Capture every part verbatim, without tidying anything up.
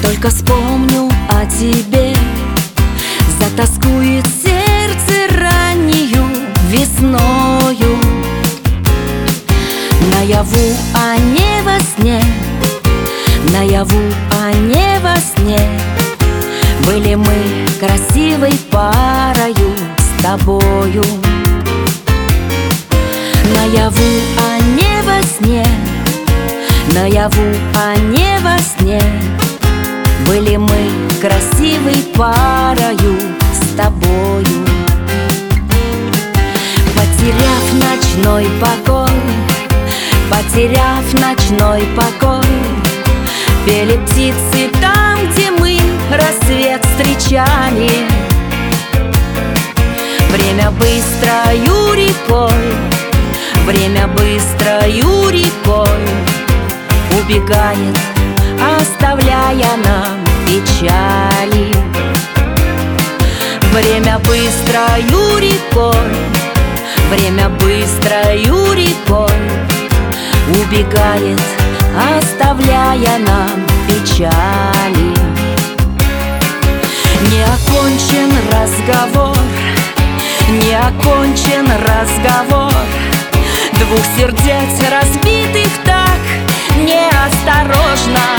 Только вспомню о тебе, затоскует сердце раннею весною. Наяву, а не во сне, наяву, а не во сне, были мы красивой парою с тобою. Наяву, а не во сне, наяву, а не во сне, были мы красивой парою с тобою. Потеряв ночной покой, потеряв ночной покой, пели птицы там, где мы рассвет встречали. Время быстрою рекой, время быстрою рекой убегает, оставляя нам печали. Время быстрою рекой, время быстрою рекой убегает, оставляя нам печали. Не окончен разговор, не окончен разговор двух сердец разбитых так неосторожно.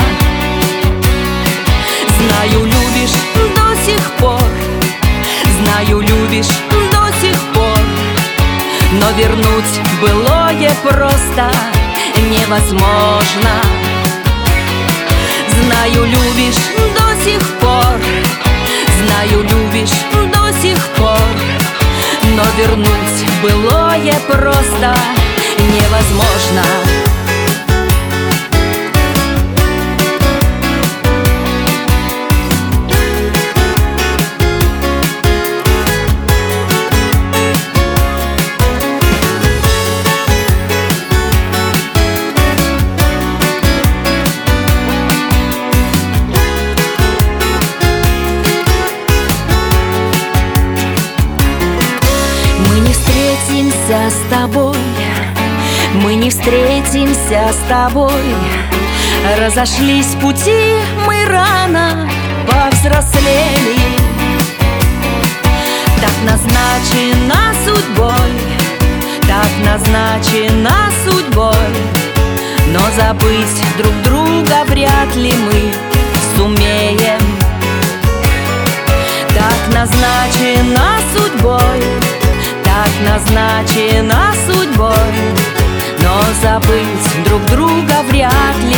Знаю, любишь до сих пор, знаю, любишь до сих пор, но вернуть былое просто невозможно. Знаю, любишь до сих пор, знаю, любишь до сих пор, но вернуть былое просто невозможно. С тобой мы не встретимся с тобой. Разошлись пути, мы рано повзрослели. Так назначено судьбой, так назначено судьбой, но забыть друг друга вряд ли мы сумеем. Так назначено судьбой, так назначено судьбой, но забыть друг друга вряд ли